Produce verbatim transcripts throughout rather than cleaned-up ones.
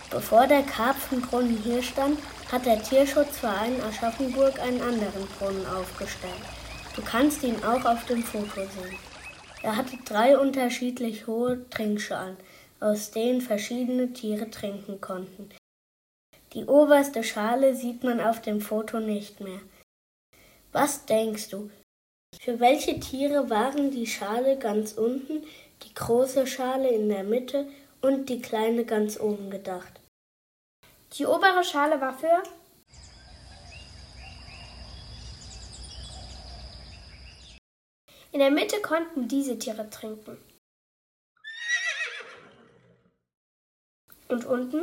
Bevor der Karpfenbrunnen hier stand, hat der Tierschutzverein Aschaffenburg einen anderen Brunnen aufgestellt. Du kannst ihn auch auf dem Foto sehen. Er hatte drei unterschiedlich hohe Trinkschalen, aus denen verschiedene Tiere trinken konnten. Die oberste Schale sieht man auf dem Foto nicht mehr. Was denkst du? Für welche Tiere waren die Schale ganz unten, die große Schale in der Mitte und die kleine ganz oben gedacht? Die obere Schale war für... In der Mitte konnten diese Tiere trinken. Und unten?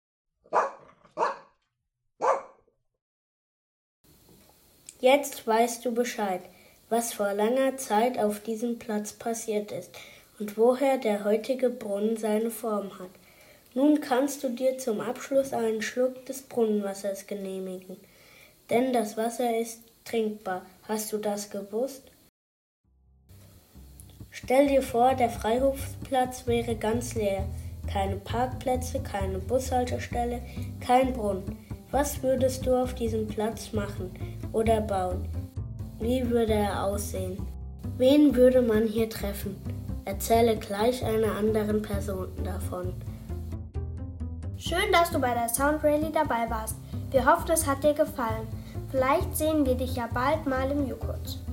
Jetzt weißt du Bescheid, was vor langer Zeit auf diesem Platz passiert ist und woher der heutige Brunnen seine Form hat. Nun kannst du dir zum Abschluss einen Schluck des Brunnenwassers genehmigen, denn das Wasser ist trinkbar. Hast du das gewusst? Stell dir vor, der Freiluftplatz wäre ganz leer. Keine Parkplätze, keine Bushaltestelle, kein Brunnen. Was würdest du auf diesem Platz machen oder bauen? Wie würde er aussehen? Wen würde man hier treffen? Erzähle gleich einer anderen Person davon. Schön, dass du bei der Sound Rally dabei warst. Wir hoffen, es hat dir gefallen. Vielleicht sehen wir dich ja bald mal im Joghurt.